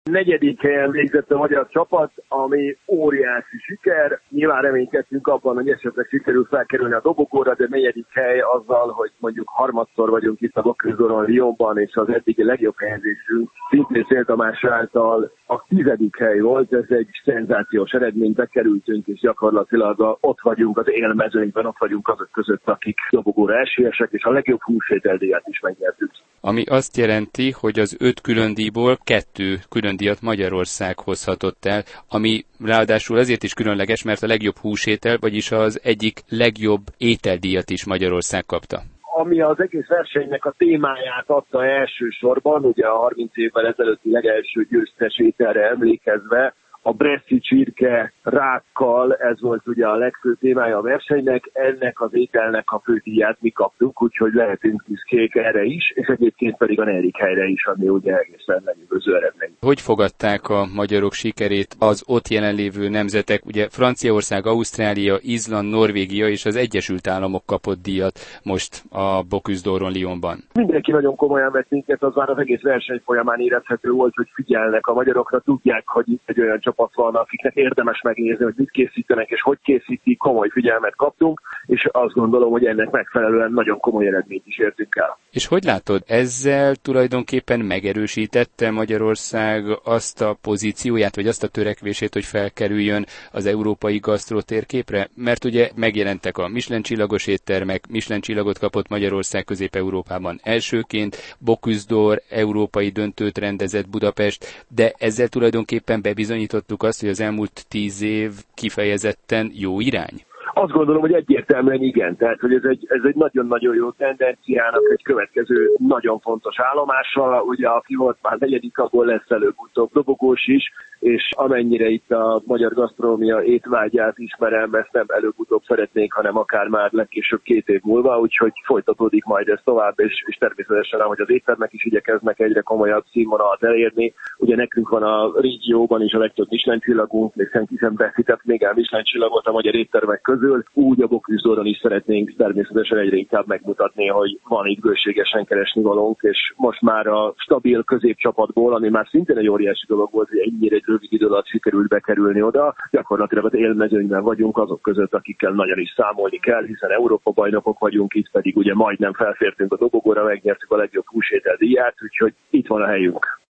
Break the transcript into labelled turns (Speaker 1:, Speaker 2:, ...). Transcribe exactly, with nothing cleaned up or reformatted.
Speaker 1: Negyedik helyen végzett a magyar csapat, ami óriási siker. Nyilván reménykedtünk abban, hogy esetleg sikerül felkerülni a dobogóra, de negyedik hely azzal, hogy mondjuk harmadszor vagyunk itt a Bocuse d'Oron Lyonban, és az eddigi legjobb helyezésünk szintén Széll Tamás által a tizedik hely volt. Ez egy szenzációs eredmény, bekerültünk, és gyakorlatilag ott vagyunk az élmezőnyben, ott vagyunk azok között, akik dobogóra esélyesek, és a legjobb húsvételdíjat is megnyertük.
Speaker 2: Ami azt jelenti, hogy az öt különdíjból kettő különdíjat Magyarország hozhatott el, ami ráadásul azért is különleges, mert a legjobb húsétel, vagyis az egyik legjobb ételdíjat is Magyarország kapta.
Speaker 1: Ami az egész versenynek a témáját adta elsősorban, ugye a harminc évvel ezelőtti legelső győztes ételre emlékezve, a bresszi csirke rákkal, ez volt ugye a legfő témája a versenynek, ennek az ételnek a fődíját mi kaptuk, úgyhogy lehetünk büszkék erre is, és egyébként pedig a negyedik helyre is, ami ugye egészen lenyűgöző eredmény.
Speaker 2: Hogy fogadták a magyarok sikerét az ott jelenlévő nemzetek? Ugye Franciaország, Ausztrália, Izland, Norvégia és az Egyesült Államok kapott díjat most a Bocuse d'Oron Lyonban.
Speaker 1: Mindenki nagyon komolyan vett minket, az már az egész verseny folyamán érezhető volt, hogy figyelnek a magyarokra, tudják, hogy itt egy olyan csapat van, akiknek érdemes megnézni, hogy mit készítenek és hogy készítik, komoly figyelmet kaptunk, és azt gondolom, hogy ennek megfelelően nagyon komoly eredményt is értünk el.
Speaker 2: És hogy látod, ezzel tulajdonképpen megerősítette Magyarország azt a pozícióját, vagy azt a törekvését, hogy felkerüljön az európai gasztrotérképre? Mert ugye megjelentek a Michelin csillagos éttermek, Michelin csillagot kapott Magyarország Közép-Európában elsőként, Bocuse d'Or európai döntőt rendezett Budapest, de ezzel tulajdonképpen bebizonyított azt, hogy az elmúlt tíz év kifejezetten jó irány?
Speaker 1: Azt gondolom, hogy egyértelműen igen, tehát hogy ez egy, ez egy nagyon-nagyon jó tendenciának egy következő nagyon fontos állomása, ugye aki volt már negyedik, abból lesz előbb-utóbb dobogós is, és amennyire itt a magyar gasztronómia étvágyát ismerem, ezt nem előbb-utóbb szeretnénk, hanem akár már legkésőbb két év múlva, úgyhogy folytatódik majd ez tovább, és, és természetesen, ahogy az éttermek is igyekeznek egyre komolyabb színvonalat elérni. Ugye nekünk van a régióban is a legtöbb Michelin csillagunk, még senki sem veszített még el Michelin csillagot a magyar éttermek közül, úgy a Bocuse d'Oron is szeretnénk természetesen egyre inkább megmutatni, hogy van itt bőségesen keresni valónk, és most már a stabil középcsapatból, ami már szintén egy óriási dolog volt, hogy ennyire egy rövid idő alatt sikerült bekerülni oda, gyakorlatilag az élmezőnyben vagyunk azok között, akikkel nagyon is számolni kell, hiszen Európa bajnokok vagyunk, itt pedig ugye majdnem felfértünk a dobogóra, megnyertük a legjobb húsétel díját, úgyhogy itt van a helyünk.